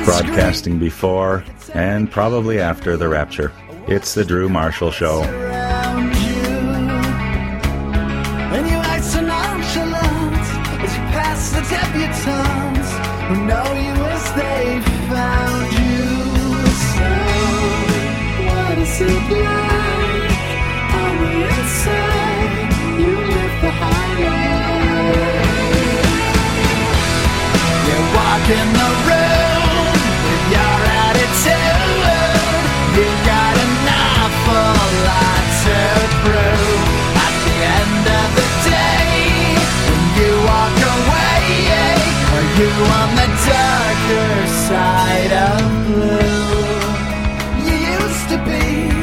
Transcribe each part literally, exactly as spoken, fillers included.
broadcasting before and probably after the rapture. It's the Drew Marshall Show. Who know you as they found you. So, what is it like on the inside? You live the highlight. You're walking the road with your attitude. You got an awful lot to prove. At the end of the day, when you walk away, are you on the darker side of blue? You used to be.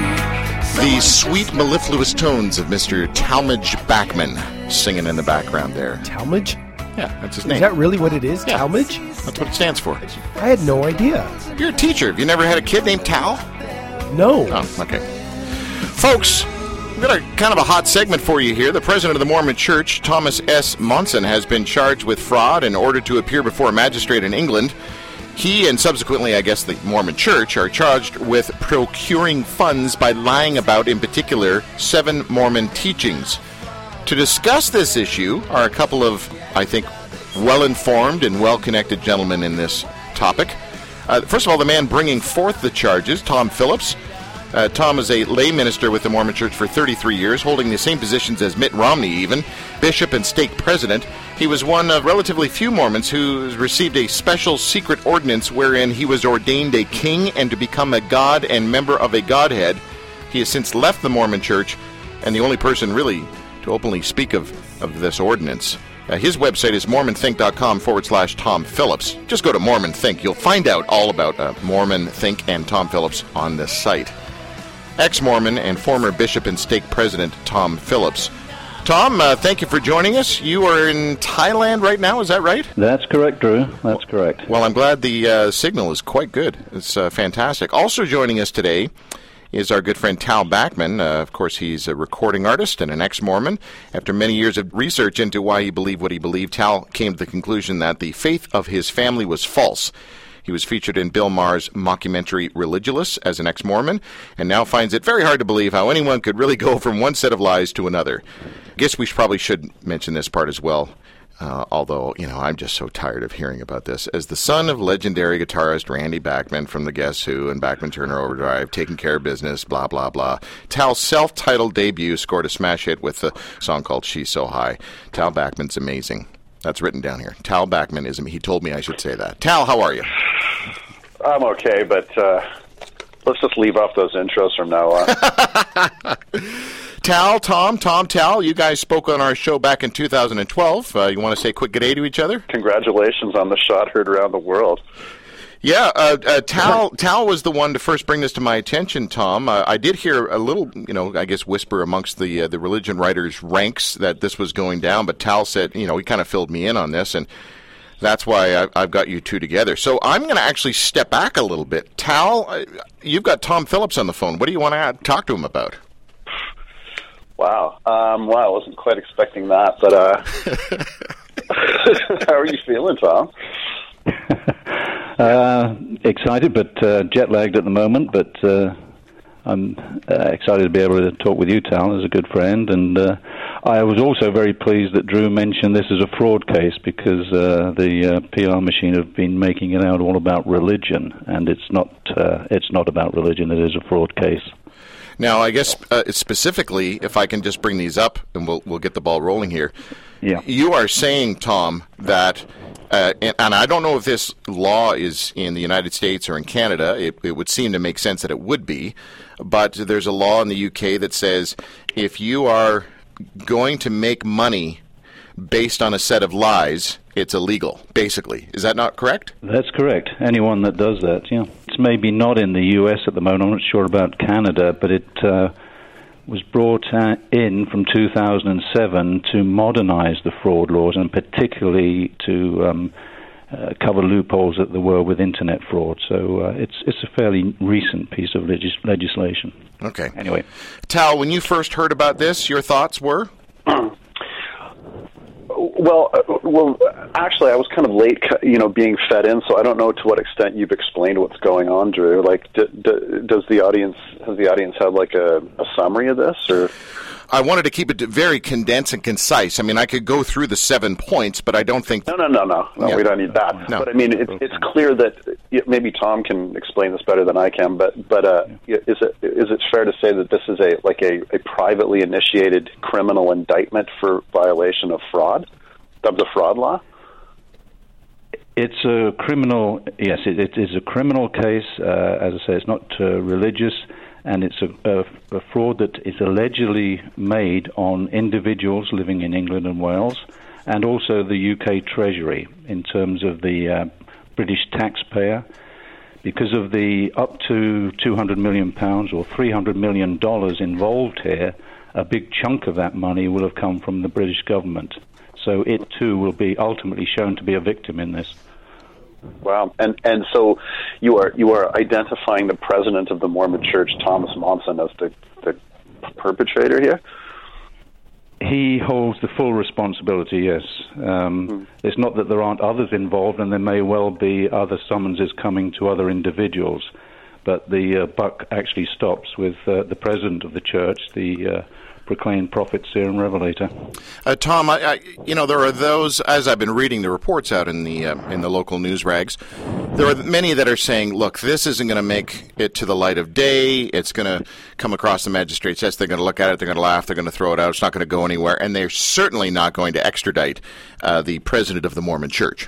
The sweet mellifluous tones of Mister Talmage Bachman singing in the background there. Talmage? Yeah, that's his name. Is that really what it is? Yeah. Talmage? That's what it stands for. I had no idea. You're a teacher. Have you never had a kid named Tal? No. Oh, okay. Folks, we've got a kind of a hot segment for you here. The president of the Mormon Church, Thomas S. Monson, has been charged with fraud and ordered to appear before a magistrate in England. He and subsequently, I guess, the Mormon Church are charged with procuring funds by lying about, in particular, seven Mormon teachings. To discuss this issue are a couple of, I think, well-informed and well-connected gentlemen in this topic. Uh, first of all, the man bringing forth the charges, Tom Phillips. Uh, Tom is a lay minister with the Mormon Church for thirty-three years, holding the same positions as Mitt Romney even, bishop and stake president. He was one of relatively few Mormons who received a special secret ordinance wherein he was ordained a king and to become a god and member of a godhead. He has since left the Mormon Church, and the only person really to openly speak of, of this ordinance. Uh, his website is mormonthink.com forward slash Tom Phillips. Just go to Mormon Think. You'll find out all about uh, Mormon Think and Tom Phillips on this site. Ex-Mormon and former bishop and stake president Tom Phillips. Tom, uh, thank you for joining us. You are in Thailand right now, is that right? That's correct, Drew. That's correct. Well, I'm glad the uh, signal is quite good. It's uh, fantastic. Also joining us today is our good friend Tal Bachman. Uh, of course, he's a recording artist and an ex-Mormon. After many years of research into why he believed what he believed, Tal came to the conclusion that the faith of his family was false. He was featured in Bill Maher's mockumentary Religulous as an ex-Mormon, and now finds it very hard to believe how anyone could really go from one set of lies to another. I guess we probably should mention this part as well, uh, although, you know, I'm just so tired of hearing about this. As the son of legendary guitarist Randy Bachman from the Guess Who and Bachman Turner Overdrive, taking care of business, blah, blah, blah, Tal's self-titled debut scored a smash hit with a song called She's So High. Tal Bachman's amazing. That's written down here. Tal Bachman is, he told me I should say that. Tal, how are you? I'm okay, but uh, let's just leave off those intros from now on. Tal, Tom, Tom, Tal, you guys spoke on our show back in two thousand twelve. Uh, you want to say a quick good day to each other? Congratulations on the shot heard around the world. Yeah, uh, uh, Tal, Tal was the one to first bring this to my attention, Tom. Uh, I did hear a little, you know, I guess whisper amongst the uh, the religion writers' ranks that this was going down, but Tal said, you know, he kind of filled me in on this, and that's why I, I've got you two together. So I'm going to actually step back a little bit. Tal, uh, you've got Tom Phillips on the phone. What do you want to talk to him about? Wow. Um, wow, I wasn't quite expecting that, but uh, how are you feeling, Tom? uh, excited, but uh, jet-lagged at the moment, but uh, I'm uh, excited to be able to talk with you, Tal, as a good friend, and uh, I was also very pleased that Drew mentioned this as a fraud case because uh, the uh, P R machine have been making it out all about religion, and it's not uh, it's not about religion. It is a fraud case. Now, I guess uh, specifically, if I can just bring these up, and we'll we'll get the ball rolling here. Yeah. You are saying, Tom, that, uh, and, and I don't know if this law is in the United States or in Canada. It, it would seem to make sense that it would be, but there's a law in the U K that says if you are going to make money based on a set of lies, it's illegal, basically. Is that not correct? That's correct. Anyone that does that, yeah. It's maybe not in the U S at the moment. I'm not sure about Canada, but it uh, was brought uh, in from two thousand seven to modernize the fraud laws, and particularly to um, uh, cover loopholes that there were with Internet fraud. So uh, it's it's a fairly recent piece of legis- legislation. Okay. Anyway. Tal, when you first heard about this, your thoughts were? Well, uh, well, actually, I was kind of late, you know, being fed in, so I don't know to what extent you've explained what's going on, Drew. Like, d- d- does the audience has the audience had like a, a summary of this, or? I wanted to keep it very condensed and concise. I mean, I could go through the seven points, but I don't think... No, no, no, no. No, Yeah. we don't need that. No. But, I mean, it, it's clear that... Maybe Tom can explain this better than I can, but but uh, is it is it fair to say that this is a like a, a privately initiated criminal indictment for violation of fraud, of the fraud law? It's a criminal, yes, it, it is a criminal case. Uh, as I say, it's not uh, religious, and it's a, a, a fraud that is allegedly made on individuals living in England and Wales, and also the U K Treasury in terms of the uh, British taxpayer. Because of the up to two hundred million pounds or three hundred million dollars involved here, a big chunk of that money will have come from the British government. So it too will be ultimately shown to be a victim in this. Wow, and and so you are you are identifying the president of the Mormon Church, Thomas Monson, as the, the perpetrator here? He holds the full responsibility, yes. Um, mm. It's not that there aren't others involved, and there may well be other summonses coming to other individuals, but the uh, buck actually stops with uh, the president of the church, the uh, proclaimed prophet, seer, and revelator. Uh, Tom, I, I, you know, there are those, as I've been reading the reports out in the uh, in the local news rags, there are many that are saying, look, this isn't going to make it to the light of day. It's going to come across the magistrate's desk. They're going to look at it. They're going to laugh. They're going to throw it out. It's not going to go anywhere. And they're certainly not going to extradite uh, the president of the Mormon Church.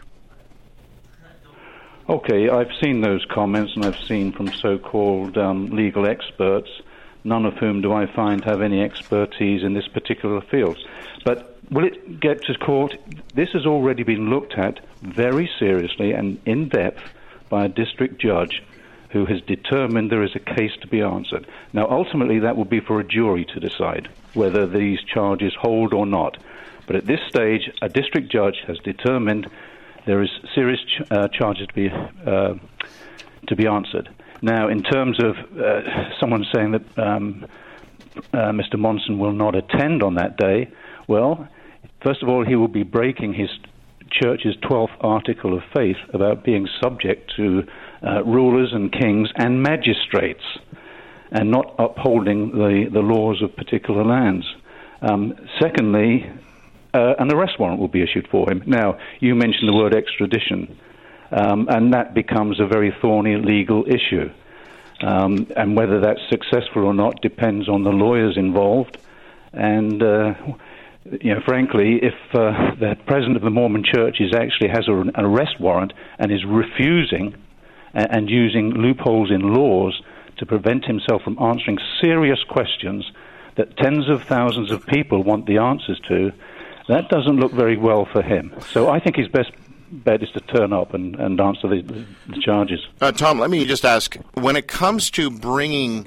Okay, I've seen those comments, and I've seen from so-called um, legal experts, none of whom do I find have any expertise in this particular field. But will it get to court? This has already been looked at very seriously and in depth by a district judge who has determined there is a case to be answered. Now, ultimately, that will be for a jury to decide whether these charges hold or not. But at this stage, a district judge has determined there is serious ch- uh, charges to be uh, to be answered. Now, in terms of uh, someone saying that um, uh, Mister Monson will not attend on that day, well, first of all, he will be breaking his church's twelfth article of faith about being subject to uh, rulers and kings and magistrates and not upholding the, the laws of particular lands. Um, secondly, uh, an arrest warrant will be issued for him. Now, you mentioned the word extradition. Um, and that becomes a very thorny legal issue. Um, and whether that's successful or not depends on the lawyers involved. And, uh, you know, frankly, if uh, the president of the Mormon Church is actually has a, an arrest warrant and is refusing and, and using loopholes in laws to prevent himself from answering serious questions that tens of thousands of people want the answers to, that doesn't look very well for him. So I think his best bet is to turn up and, and answer the, the charges. Uh, Tom, let me just ask, when it comes to bringing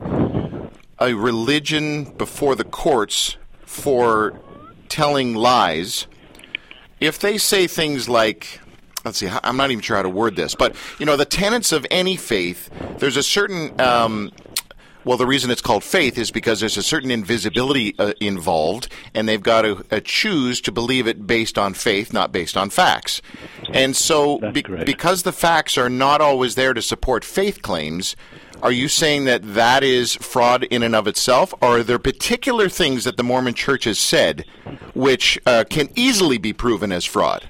a religion before the courts for telling lies, if they say things like, let's see, I'm not even sure how to word this, but, you know, the tenets of any faith, there's a certain... Um, Well, the reason it's called faith is because there's a certain invisibility uh, involved, and they've got to uh, choose to believe it based on faith, not based on facts. And so, be- because the facts are not always there to support faith claims, are you saying that that is fraud in and of itself, or are there particular things that the Mormon Church has said which uh, can easily be proven as fraud?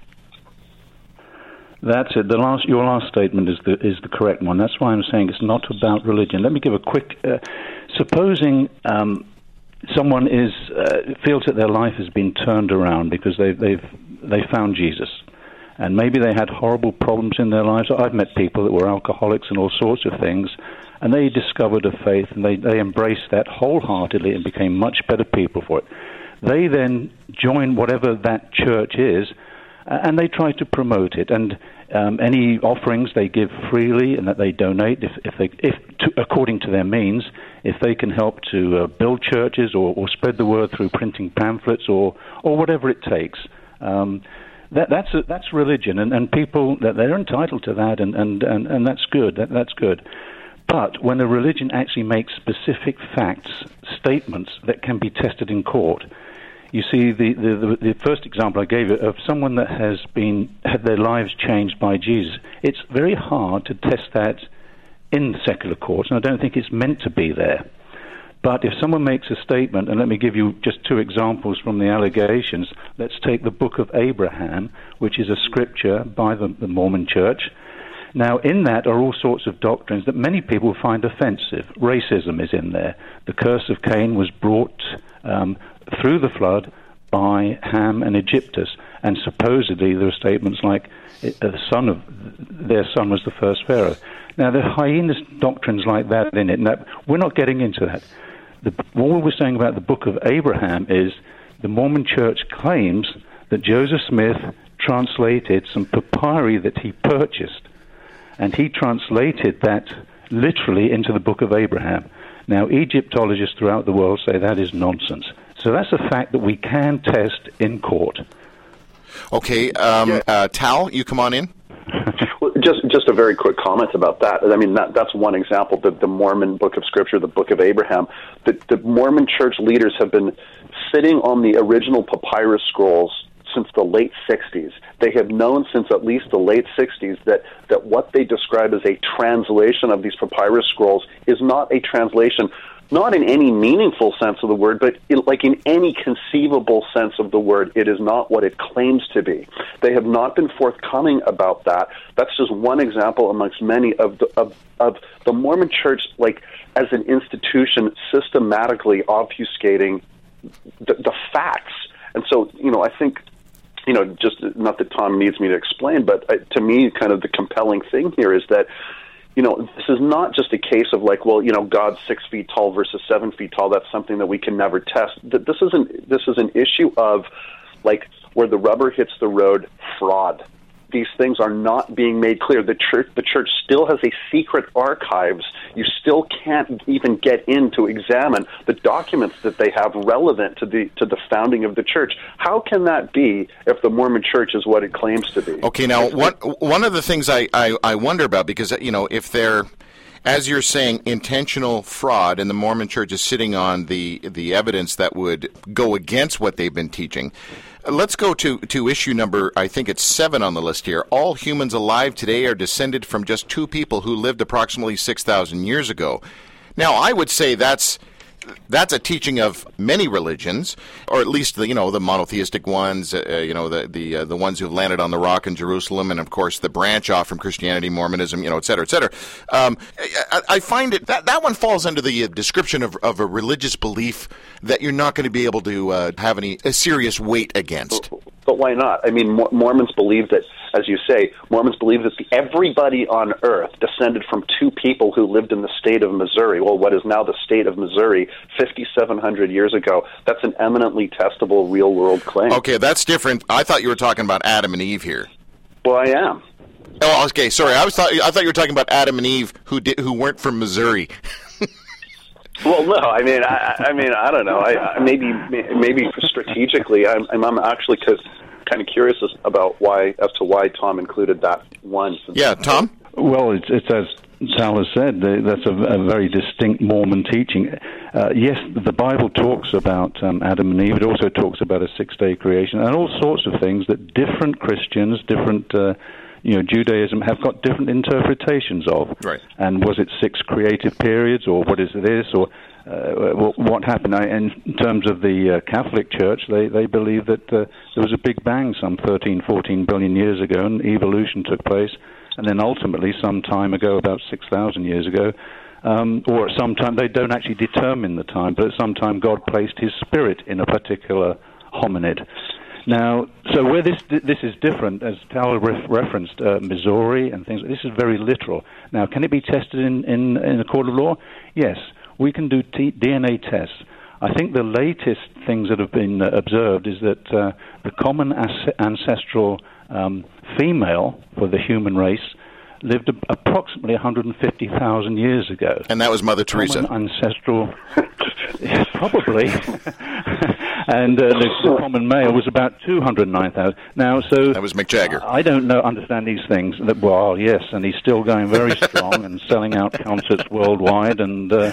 That's it. The last, your last statement is the is the correct one. That's why I'm saying it's not about religion. Let me give a quick. Uh, supposing um, someone is uh, feels that their life has been turned around because they, they've they found Jesus, and maybe they had horrible problems in their lives. I've met people that were alcoholics and all sorts of things, and they discovered a faith and they they embraced that wholeheartedly and became much better people for it. They then join whatever that church is, and they try to promote it, and um, any offerings they give freely and that they donate, if, if they, if to, according to their means, if they can help to uh, build churches or, or spread the word through printing pamphlets or, or whatever it takes. Um, that, that's a, that's religion, and, and people that they're entitled to that, and, and, and, and that's good. That, that's good. But when a religion actually makes specific facts, statements that can be tested in court, You see, the, the, the first example I gave you of someone that has been had their lives changed by Jesus, it's very hard to test that in secular courts, and I don't think it's meant to be there. But if someone makes a statement, and let me give you just two examples from the allegations. Let's take the Book of Abraham, which is a scripture by the, the Mormon Church. Now, in that are all sorts of doctrines that many people find offensive. Racism is in there. The curse of Cain was brought um, through the flood by Ham and Egyptus, and supposedly there are statements like uh, the son of their son was the first Pharaoh. Now, there are heinous doctrines like that in it, and that, we're not getting into that. The, what we're saying about the Book of Abraham is the Mormon Church claims that Joseph Smith translated some papyri that he purchased, and he translated that literally into the Book of Abraham. Now, Egyptologists throughout the world say that is nonsense. So that's a fact that we can test in court. Okay, um, uh, Tal, you come on in. Well, just just a very quick comment about that. I mean, that, that's one example, the, the Mormon Book of Scripture, the Book of Abraham. The, the Mormon church leaders have been sitting on the original papyrus scrolls since the late sixties. They have known since at least the late sixties that, that what they describe as a translation of these papyrus scrolls is not a translation, not in any meaningful sense of the word, but in, like in any conceivable sense of the word, it is not what it claims to be. They have not been forthcoming about that. That's just one example amongst many of the, of, of the Mormon Church, like as an institution, systematically obfuscating the, the facts. And so, you know, I think, you know, just not that Tom needs me to explain, but uh, to me, kind of the compelling thing here is that, you know, this is not just a case of like, well, you know, God's six feet tall versus seven feet tall. That's something that we can never test. This isn't. This is an issue of like where the rubber hits the road, fraud. These things are not being made clear. The church, the church still has a secret archives. You still can't even get in to examine the documents that they have relevant to the to the founding of the church. How can that be if the Mormon Church is what it claims to be? Okay, now one one of the things I, I, I wonder about, because you know, if they're, as you're saying, intentional fraud, and the Mormon Church is sitting on the the evidence that would go against what they've been teaching. Let's go to, to issue number, I think it's seven on the list here. All humans alive today are descended from just two people who lived approximately six thousand years ago. Now, I would say that's that's a teaching of many religions, or at least the, you know, the monotheistic ones, uh, you know, the the uh, the ones who've landed on the rock in Jerusalem, and of course the branch off from Christianity, Mormonism, you know, et cetera, et cetera. Um, I, I find it that that one falls under the description of of a religious belief that you're not going to be able to uh, have any a serious weight against. But why not? I mean, Mormons believe that, as you say, Mormons believe that everybody on earth descended from two people who lived in the state of Missouri, well, what is now the state of Missouri, fifty-seven hundred years ago. That's an eminently testable real-world claim. Okay, that's different. I thought you were talking about Adam and Eve here. Well, I am. Oh, okay, sorry. I was th- I thought you were talking about Adam and Eve who did, who weren't from Missouri. Well, no, I mean, I, I mean, I don't know. I, I maybe, maybe strategically, I'm, I'm actually kind of curious about why, as to why Tom included that one. Yeah, Tom. Well, it's, it's as Sal has said. That's a, a very distinct Mormon teaching. Uh, yes, the Bible talks about um, Adam and Eve. It also talks about a six-day creation and all sorts of things that different Christians, different. Uh, You know, Judaism have got different interpretations of. Right. And was it six creative periods, or what is this, or uh, what happened? I, in terms of the uh, Catholic Church, they, they believe that uh, there was a big bang some thirteen, fourteen billion years ago, and evolution took place. And then ultimately, some time ago, about six thousand years ago, um, or at some time, they don't actually determine the time, but at some time God placed his spirit in a particular hominid. Now, so where this this is different, as Tal ref- referenced, uh, Missouri and things, this is very literal. Now, can it be tested in, in, in a court of law? Yes, we can do t- D N A tests. I think the latest things that have been uh, observed is that uh, the common as- ancestral um, female for the human race lived a- approximately one hundred fifty thousand years ago. And that was Mother Teresa. Common ancestral, yes, probably. And uh, the, the common male was about two hundred nine thousand. Now, so that was Mick Jagger. I don't know, understand these things. That, well, yes, and he's still going very strong and selling out concerts worldwide. And uh,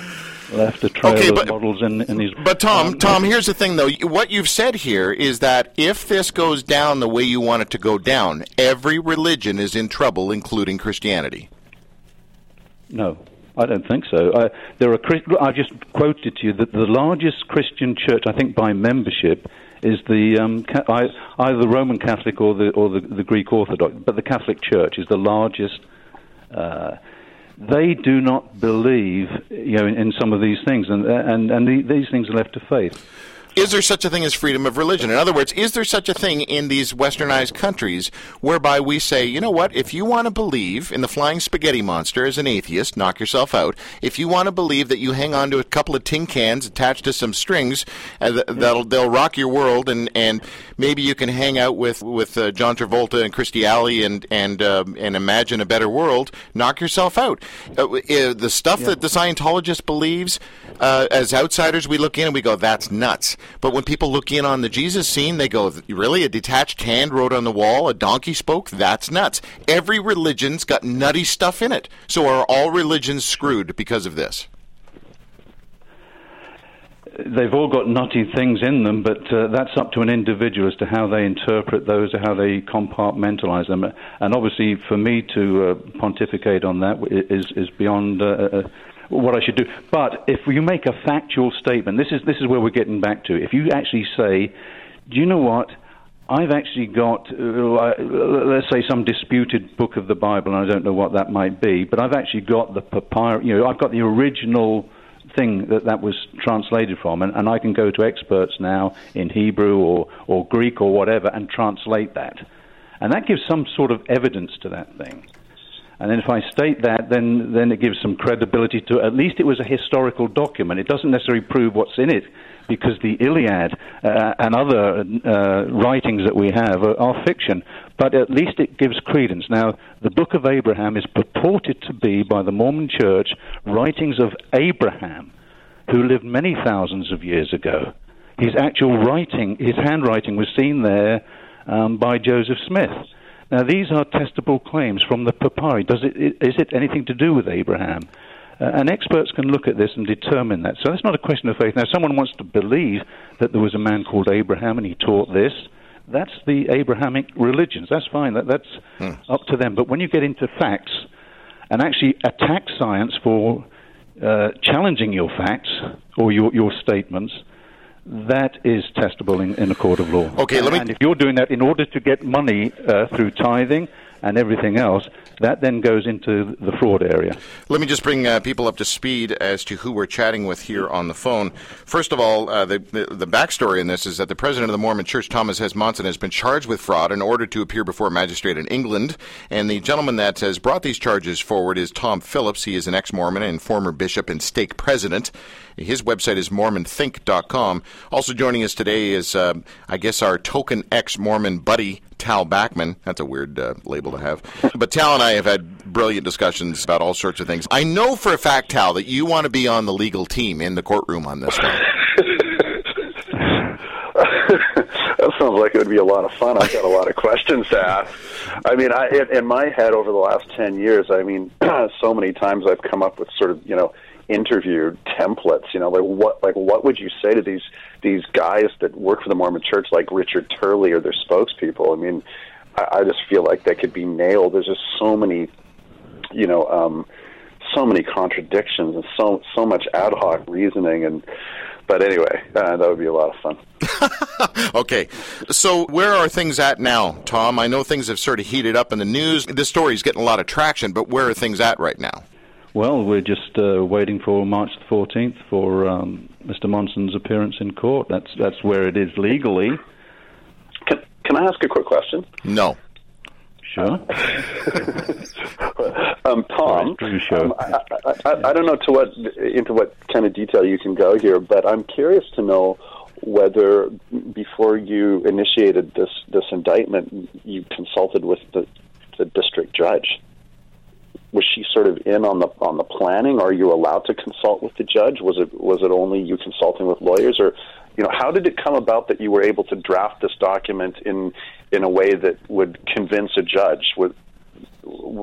left a trail Okay, of but- models in, in his... But Tom, um, Tom, here's the thing, though. What you've said here is that if this goes down the way you want it to go down, every religion is in trouble, including Christianity. No, I don't think so. I, there are. Chris- I just quoted to you that the largest Christian church, I think by membership, is the um, ca- I, either the Roman Catholic or the or the, the Greek Orthodox. But the Catholic Church is the largest. Uh, they do not believe, you know, in, in some of these things, and and and the, these things are left to faith. Is there such a thing as freedom of religion? In other words, is there such a thing in these westernized countries whereby we say, you know what, if you want to believe in the flying spaghetti monster as an atheist, knock yourself out. If you want to believe that you hang on to a couple of tin cans attached to some strings, uh, th- that'll they'll rock your world, and, and maybe you can hang out with with uh, John Travolta and Christy Alley and and uh, and imagine a better world, knock yourself out. Uh, uh, the stuff yeah. that the Scientologist believes, uh, as outsiders, we look in and we go, that's nuts. But when people look in on the Jesus scene, they go, really? A detached hand wrote on the wall? A donkey spoke? That's nuts. Every religion's got nutty stuff in it. So are all religions screwed because of this? They've all got nutty things in them, but uh, that's up to an individual as to how they interpret those or how they compartmentalize them. And obviously, for me to uh, pontificate on that is, is beyond... Uh, uh, what I should do. But if you make a factual statement, this is this is where we're getting back to. If you actually say, do you know what, I've actually got, uh, let's say, some disputed book of the Bible, and I don't know what that might be, but I've actually got the papyrus, you know, I've got the original thing that that was translated from, and, and I can go to experts now in Hebrew or, or Greek or whatever and translate that. And that gives some sort of evidence to that thing. And then if I state that, then then it gives some credibility to, at least it was a historical document. It doesn't necessarily prove what's in it, because the Iliad uh, and other uh, writings that we have are, are fiction. But at least it gives credence. Now, the Book of Abraham is purported to be, by the Mormon Church, writings of Abraham, who lived many thousands of years ago. His actual writing, his handwriting was seen there um, by Joseph Smith. Now, these are testable claims from the papyri. Does it, is it anything to do with Abraham? Uh, and experts can look at this and determine that. So that's not a question of faith. Now, if someone wants to believe that there was a man called Abraham and he taught this, that's the Abrahamic religions. That's fine. That, that's hmm. up to them. But when you get into facts and actually attack science for uh, challenging your facts or your, your statements, that is testable in, in a court of law. Okay, let me... And if you're doing that in order to get money uh, through tithing and everything else, that then goes into the fraud area. Let me just bring uh, people up to speed as to who we're chatting with here on the phone. First of all, uh, the, the the backstory in this is that the president of the Mormon Church, Thomas S. Monson, has been charged with fraud in order to appear before a magistrate in England. And the gentleman that has brought these charges forward is Tom Phillips. He is an ex-Mormon and former bishop and stake president. His website is mormon think dot com. Also joining us today is, uh, I guess, our token ex-Mormon buddy, Tal Bachman. That's a weird uh, label to have. But Tal and I have had brilliant discussions about all sorts of things. I know for a fact, Tal, that you want to be on the legal team in the courtroom on this one. That sounds like it would be a lot of fun. I've got a lot of questions to ask. I mean, I, in, in my head over the last ten years, I mean, so many times I've come up with sort of, you know, interview templates, you know, like what like what would you say to these these guys that work for the Mormon Church, like Richard Turley or their spokespeople? I mean, I, I just feel like they could be nailed. There's just so many, you know, um, so many contradictions and so so much ad hoc reasoning. And but anyway, uh, that would be a lot of fun. Okay, so where are things at now, Tom? I know things have sort of heated up in the news. This story is getting a lot of traction, but where are things at right now? Well, we're just uh, waiting for March the fourteenth for um, Mister Monson's appearance in court. That's that's where it is legally. Can, can I ask a quick question? No. Sure. um, Tom, um, I, I, I, I don't know to what into what kind of detail you can go here, but I'm curious to know whether before you initiated this, this indictment, you consulted with the, the district judge. Was she sort of in on the on the planning? Are you allowed to consult with the judge? Was it was it only you consulting with lawyers, or you know, how did it come about that you were able to draft this document in in a way that would convince a judge? With you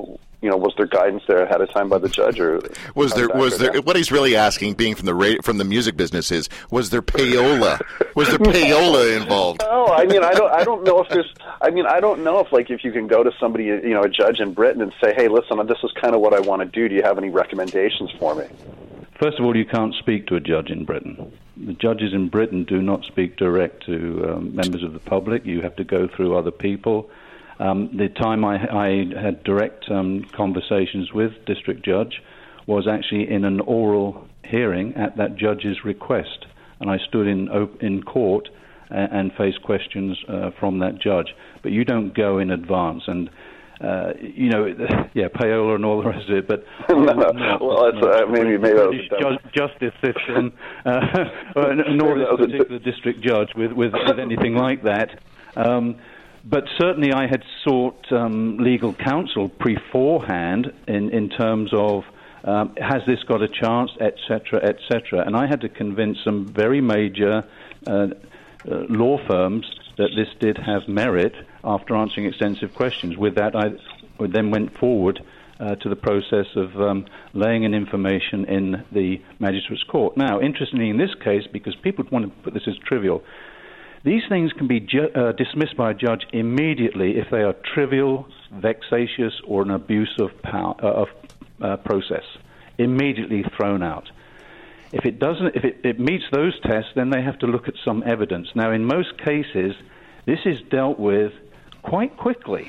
you know, was there guidance there ahead of time by the judge, or was there was there? Down? What he's really asking, being from the ra- from the music business, is was there payola? Was there payola involved? No, I mean, I don't. I don't know if there's. I mean, I don't know if like if you can go to somebody, you know, a judge in Britain, and say, "Hey, listen, this is kind of what I want to do. Do you have any recommendations for me?" First of all, you can't speak to a judge in Britain. The judges in Britain do not speak direct to um, members of the public. You have to go through other people. Um, the time I, I had direct um, conversations with district judge was actually in an oral hearing at that judge's request, and I stood in op- in court and, and faced questions uh, from that judge. But you don't go in advance, and uh, you know, yeah, payola and all the rest of it. But no, no. well, that's, uh, maybe maybe that was ju- justice system, uh, nor this particular district judge with, with, with anything like that. Um, But certainly I had sought um, legal counsel beforehand in, in terms of um, has this got a chance, et cetera, et cetera. And I had to convince some very major uh, uh, law firms that this did have merit after answering extensive questions. With that, I then went forward uh, to the process of um, laying in information in the magistrate's court. Now, interestingly in this case, because people want to put this as trivial, these things can be ju- uh, dismissed by a judge immediately if they are trivial, vexatious, or an abuse of power, uh, of uh, process. Immediately thrown out. If it doesn't, if it, it meets those tests, then they have to look at some evidence. Now, in most cases, this is dealt with quite quickly,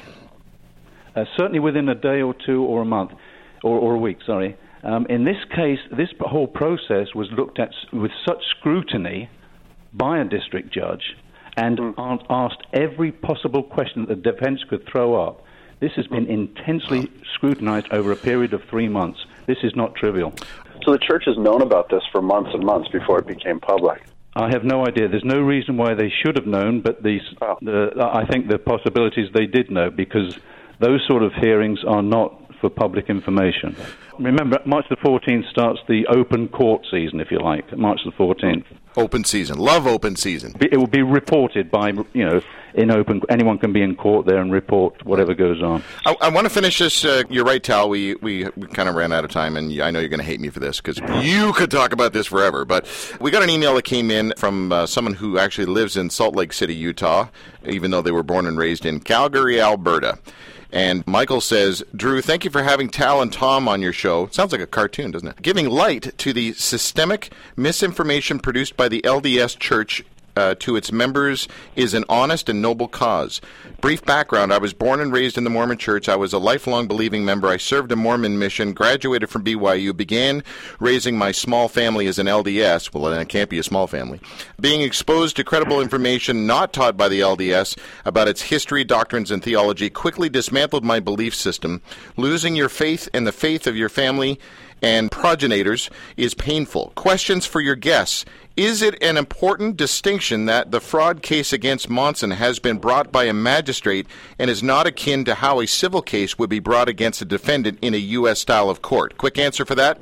uh, certainly within a day or two or a month, or, or a week. Sorry. Um, in this case, this whole process was looked at with such scrutiny by a district judge, and mm. asked every possible question that the defense could throw up. This has been intensely scrutinized over a period of three months. This is not trivial. So the church has known about this for months and months before it became public. I have no idea. There's no reason why they should have known, but these, oh. the, I think the possibilities they did know, because those sort of hearings are not for public information. Remember, March the fourteenth starts the open court season, if you like, March the fourteenth. Open season. Love open season. It will be reported by, you know, in open, anyone can be in court there and report whatever goes on. I, I want to finish this. Uh, you're right, Tal. We, we, we kind of ran out of time, and I know you're going to hate me for this because you could talk about this forever. But we got an email that came in from uh, someone who actually lives in Salt Lake City, Utah, even though they were born and raised in Calgary, Alberta. And Michael says, Drew, thank you for having Tal and Tom on your show. Sounds like a cartoon, doesn't it? Giving light to the systemic misinformation produced by the L D S Church uh, to its members is an honest and noble cause. Brief background, I was born and raised in the Mormon Church. I was a lifelong believing member. I served a Mormon mission, graduated from B Y U, began raising my small family as an L D S. Well, then it can't be a small family. Being exposed to credible information not taught by the L D S about its history, doctrines, and theology quickly dismantled my belief system. Losing your faith and the faith of your family and progenitors is painful. Questions for your guests. Is it an important distinction that the fraud case against Monson has been brought by a magistrate and is not akin to how a civil case would be brought against a defendant in a U S style of court? Quick answer for that?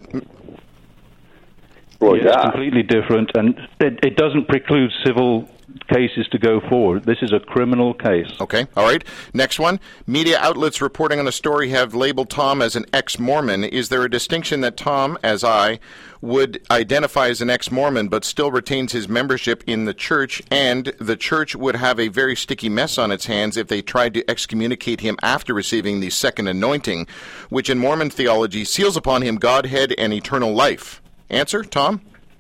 Well, yeah, yeah. It's completely different, and it, it doesn't preclude civil cases to go forward. This is a criminal case. Okay, all right. Next one. Media outlets reporting on the story have labeled Tom as an ex-Mormon. Is there a distinction that Tom, as I, would identify as an ex-Mormon but still retains his membership in the church, and the church would have a very sticky mess on its hands if they tried to excommunicate him after receiving the second anointing, which in Mormon theology seals upon him Godhead and eternal life? Answer, Tom?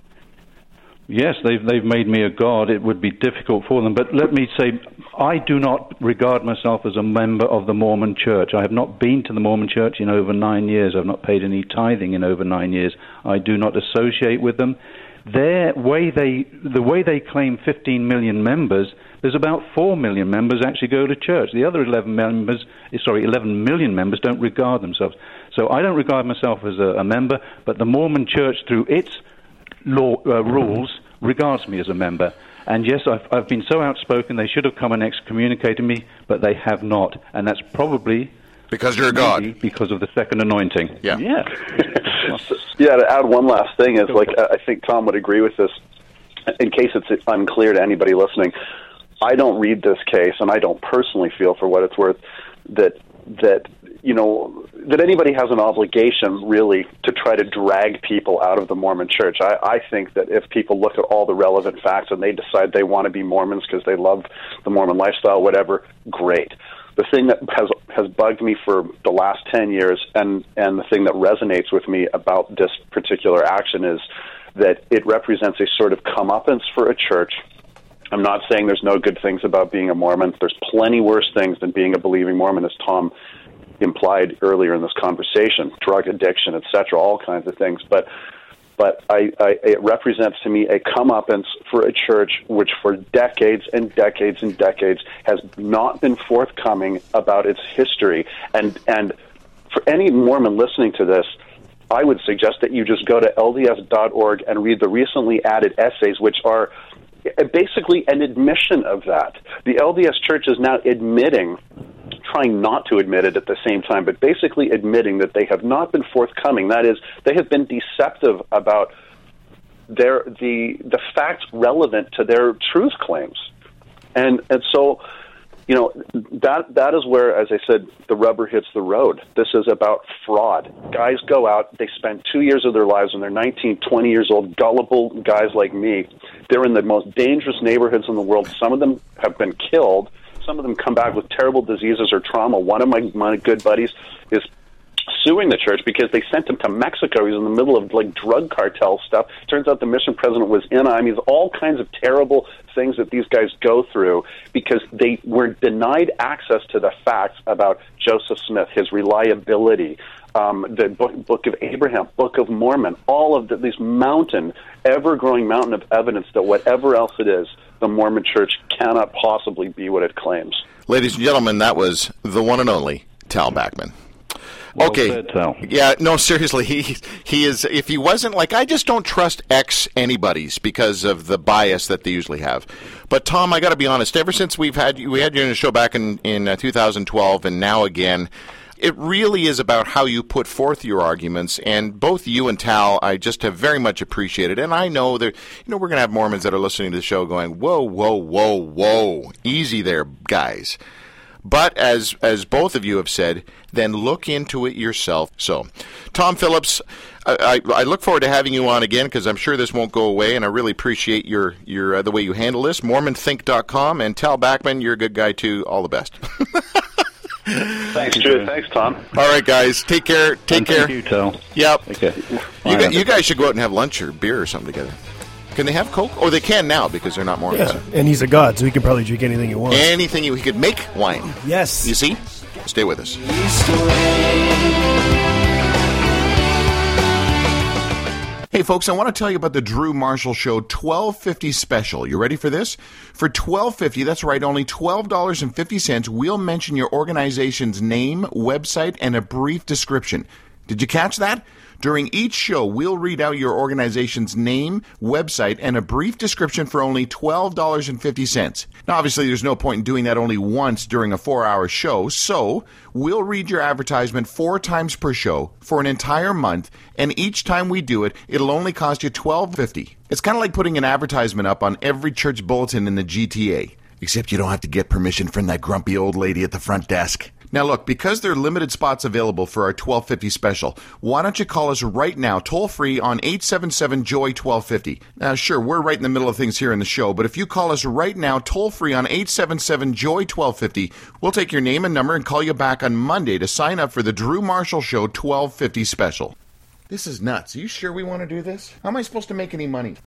Yes, they've they've made me a god. It would be difficult for them. But let me say, I do not regard myself as a member of the Mormon Church. I have not been to the Mormon Church in over nine years. I've not paid any tithing in over nine years. I do not associate with them. Their way they, the way they claim fifteen million members, there's about four million members actually go to church. The other eleven members, sorry, eleven million members don't regard themselves. So I don't regard myself as a, a member, but the Mormon Church, through its law uh, rules, regards me as a member. And yes, I've, I've been so outspoken, they should have come and excommunicated me, but they have not. And that's probably because you're a god. Because of the second anointing. Yeah. Yeah. Yeah, to add one last thing is, like, I think Tom would agree with this, in case it's unclear to anybody listening. I don't read this case, and I don't personally feel, for what it's worth, that that you know that anybody has an obligation really to try to drag people out of the Mormon Church. I, I think that if people look at all the relevant facts and they decide they want to be Mormons because they love the Mormon lifestyle, whatever, great. The thing that has has bugged me for the last ten years, and, and the thing that resonates with me about this particular action is that it represents a sort of comeuppance for a church. I'm not saying there's no good things about being a Mormon. There's plenty worse things than being a believing Mormon, as Tom implied earlier in this conversation, drug addiction, et cetera, all kinds of things. But but I, I, it represents to me a comeuppance for a church which for decades and decades and decades has not been forthcoming about its history. And, and for any Mormon listening to this, I would suggest that you just go to L D S dot org and read the recently added essays, which are basically an admission of that. The L D S Church is now admitting, trying not to admit it at the same time, but basically admitting that they have not been forthcoming. That is, they have been deceptive about their the the facts relevant to their truth claims. And and so, you know, that that is where, as I said, the rubber hits the road. This is about fraud. Guys go out, they spend two years of their lives when they're nineteen, twenty years old, gullible guys like me. They're in the most dangerous neighborhoods in the world. Some of them have been killed. Some of them come back with terrible diseases or trauma. One of my, my good buddies is suing the church because they sent him to Mexico. He's in the middle of like drug cartel stuff. Turns out the mission president was in. I mean, all kinds of terrible things that these guys go through because they were denied access to the facts about Joseph Smith, his reliability, um, the book, book of Abraham, Book of Mormon, all of the, these mountain, ever-growing mountain of evidence that whatever else it is, the Mormon Church cannot possibly be what it claims. Ladies and gentlemen, that was the one and only Tal Bachman. Well okay. said, Tal. Yeah, no, seriously, he he is. If he wasn't like, I just don't trust ex anybody's because of the bias that they usually have. But Tom, I got to be honest. Ever since we've had we had you in the show back in in uh, two thousand twelve, and now again, it really is about how you put forth your arguments. And both you and Tal, I just have very much appreciated. And I know that you know we're going to have Mormons that are listening to the show going, whoa, whoa, whoa, whoa, easy there, guys. But as as both of you have said, then look into it yourself. So, Tom Phillips, I, I, I look forward to having you on again because I'm sure this won't go away, and I really appreciate your your uh, the way you handle this. Mormon Think dot com, and Tal Bachman, you're a good guy too. All the best. Thanks, Drew. Thanks, Tom. All right, guys. Take care. Take and care. Thank you, Tal. Yep. Okay. You, guys, you guys should go out and have lunch or beer or something together. Can they have Coke? Oh, they can now because they're not Mormons. Yeah, and he's a god, so he can probably drink anything he wants. Anything you, he could make wine. Yes. You see? Stay with us. Hey, folks, I want to tell you about the Drew Marshall Show twelve fifty special. You ready for this? For twelve fifty, that's right, only twelve dollars and fifty cents, we'll mention your organization's name, website, and a brief description. Did you catch that? During each show, we'll read out your organization's name, website, and a brief description for only twelve dollars and fifty cents. Now, obviously, there's no point in doing that only once during a four-hour show, so we'll read your advertisement four times per show for an entire month, and each time we do it, it'll only cost you twelve dollars and fifty cents. It's kind of like putting an advertisement up on every church bulletin in the G T A, except you don't have to get permission from that grumpy old lady at the front desk. Now look, because there are limited spots available for our twelve fifty special, why don't you call us right now, toll-free on eight seven seven, J O Y, twelve fifty. Now sure, we're right in the middle of things here in the show, but if you call us right now, toll-free on eight seven seven, J O Y, twelve fifty, we'll take your name and number and call you back on Monday to sign up for the Drew Marshall Show twelve fifty special. This is nuts. Are you sure we want to do this? How am I supposed to make any money?